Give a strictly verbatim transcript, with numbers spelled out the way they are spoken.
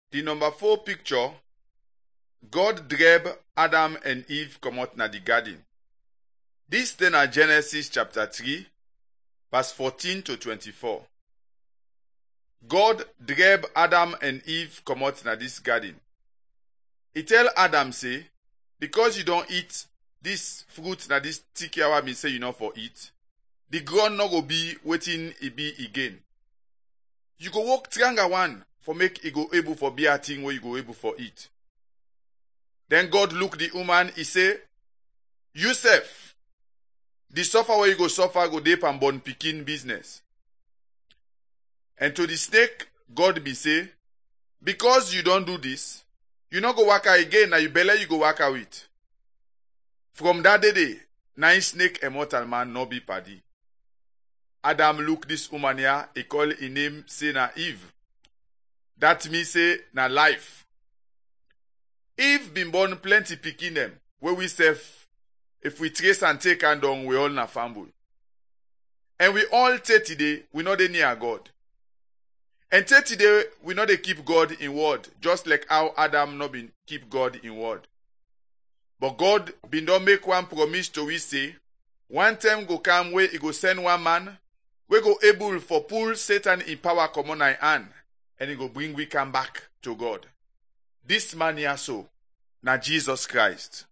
The number four picture, God drave Adam and Eve comot na the garden. This then na Genesis chapter three, verse fourteen to twenty-four. God drave Adam and Eve comot na this garden. He tell Adam say, because you don't eat this fruit na this sticky hour me say you not for eat, the ground no go be waiting e be again. You go walk triangle one for make e go able for be a thing where you go able for eat. Then God look the woman, he say, Yusuf, the suffer where you go suffer go deep and born picking business. And to the snake, God be say, because you don't do this, you not go work out again, now you belly you go work out with. From that day, nine snake a mortal man no be paddy. Adam look this woman here, he call his name say na Eve. That me say na life. Eve been born plenty picking them, where we say if we trace and take and down, we all na family. And we all say today, we know they near God. And say today, we know they keep God in word, just like how Adam not been keep God in word. But God been don't make one promise to we say, one time go come where he go send one man, we go able for pull Satan in power come on our hand, and he go bring we come back to God. This man here so, na Jesus Christ.